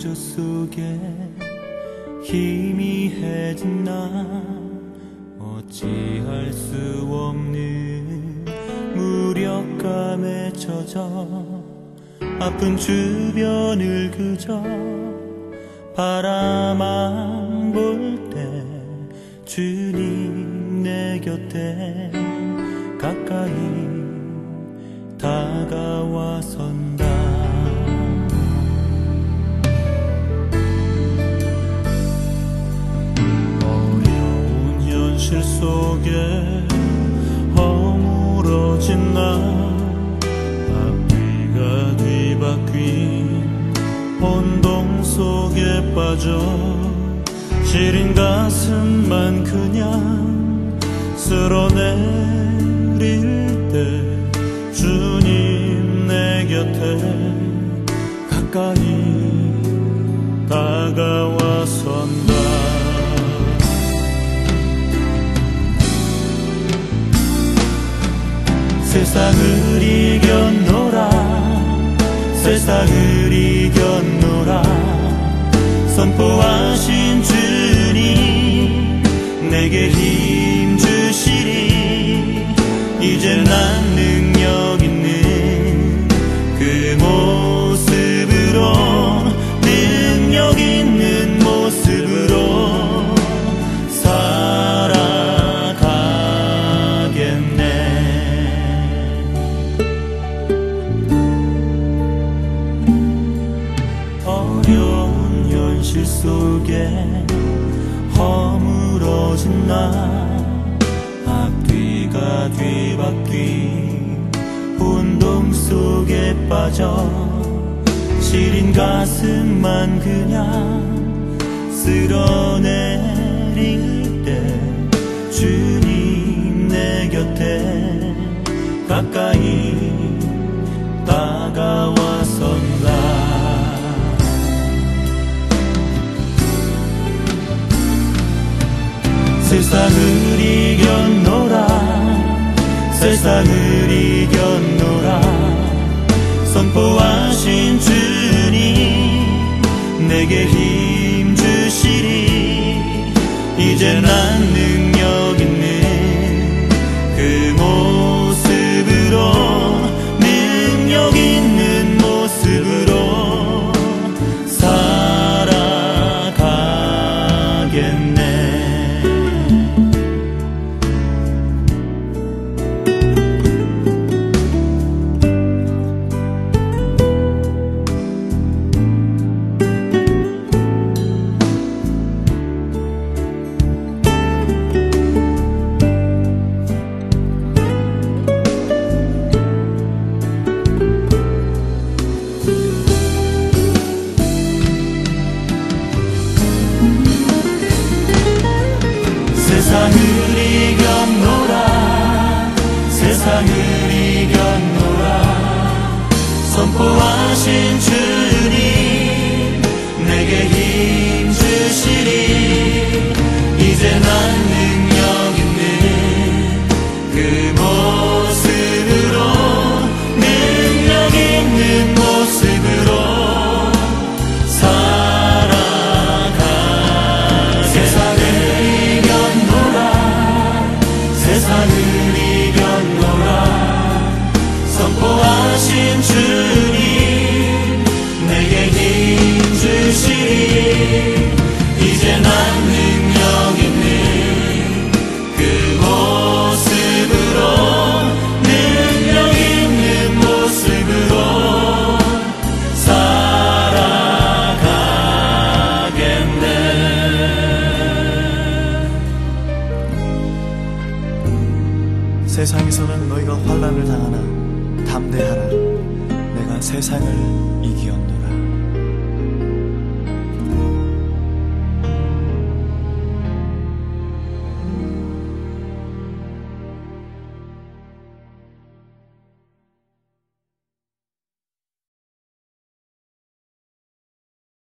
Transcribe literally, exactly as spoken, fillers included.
구조 속에 희미해진 나 어찌할 수 없는 무력감에 젖어 아픈 주변을 그저 바라만 볼 때 주님 내 곁에 가까이 다가와 선다. 어려운 현실 속에 허물어진 나 앞뒤가 뒤바뀐 혼동 속에 빠져 시린 가슴만 그냥 쓸어내릴 때 주님 내 곁에 가까이 다가와 선다. 세상을 이겼노라 세상을 이겼노라 선포하신 주님 내게 힘 주시리. 이제 난 능력 있는 그 모습으로 능력 있는 모습으로 살아가겠네. 어려운 현실 속에 허물어진 나 앞뒤가 뒤바뀐 혼동 속에 빠져 시린 가슴만 그냥 쓸어내릴 때 주님 내 곁에 가까이 다가와 선다. 세상을 이겼노라 세상을 이겼노라 선포하신 주님 내게 힘 주시리. 이제 난 능력 있는 그 모습으로 능력 있는 모습으로 살아가겠네. 세상을 이겼노라 세상을 이겼노라 선포하신 주님 내게 힘 주시리. 이제 난 능력 있는 그 모습으로 능력 있는 모습으로 세상을 이겼노라 선포하신 주님 내게 힘 주시리. 이제 난 능력 있는 그 모습으로 능력 있는 모습으로 살아가겠네. 세상에서는 너희가 환난을 당하나 담대하라. 내가 세상을 이기었노라.